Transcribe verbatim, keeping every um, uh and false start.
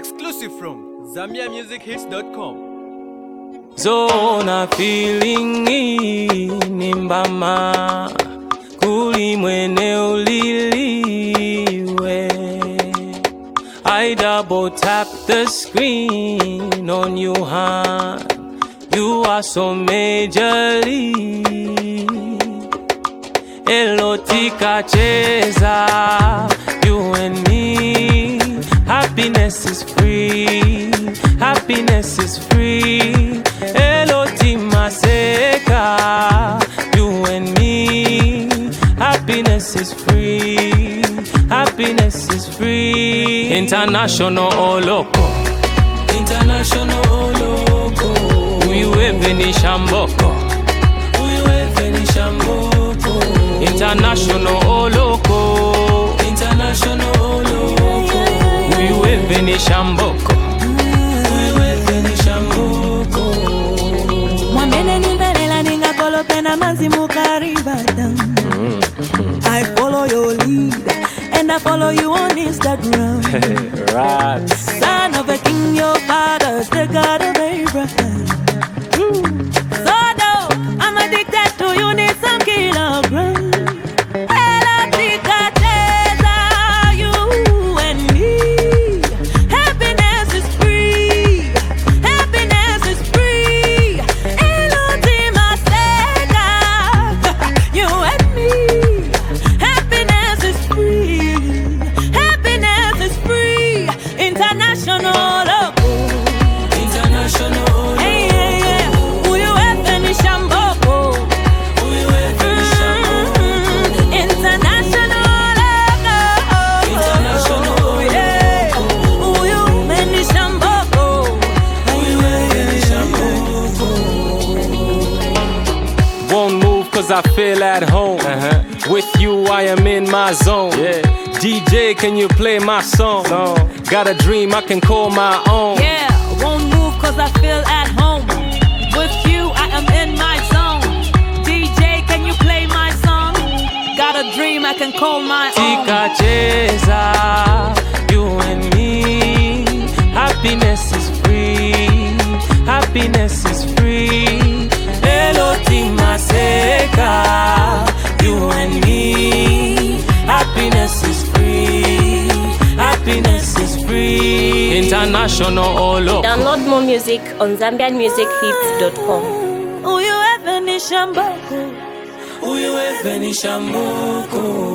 Exclusive from Zambia Music Hits dot com. Zona feeling nimbama kuli mwene uliliwe. I double tap the screen on you, huh? You are so majorly. Elotika cheza, you and me. Happiness is free, happiness is free. Elotima seka, you and me. Happiness is free, happiness is free. International Oloko, international Oloko. Uiwe ni shamboko, uiwe ni shamboko. International Oloko, international Oloko. Uiwe ni shamboko, uiwe ni shamboko. Mwamene nimbelela ninga kolo pena mazimu karibada. I follow your lead and I follow you on Instagram. Right. Son of a king, your father's the God of Abraham. So dope, I'm addicted to you, need some kilograms. Cause I feel at home. Uh-huh. With you I am in my zone. Yeah. D J, can you play my song? song? Got a dream I can call my own. Yeah, won't move cause I feel at home. With you I am in my zone. D J, can you play my song? Got a dream I can call my own. Tika cheza, you and me. Happiness is free, happiness is free. Elotima seka, you and me. Happiness is free, happiness is free. International Olo. Download more music on Zambian Music Hits dot com. Uyu efe ni shamboko, uyu efe ni shamboko.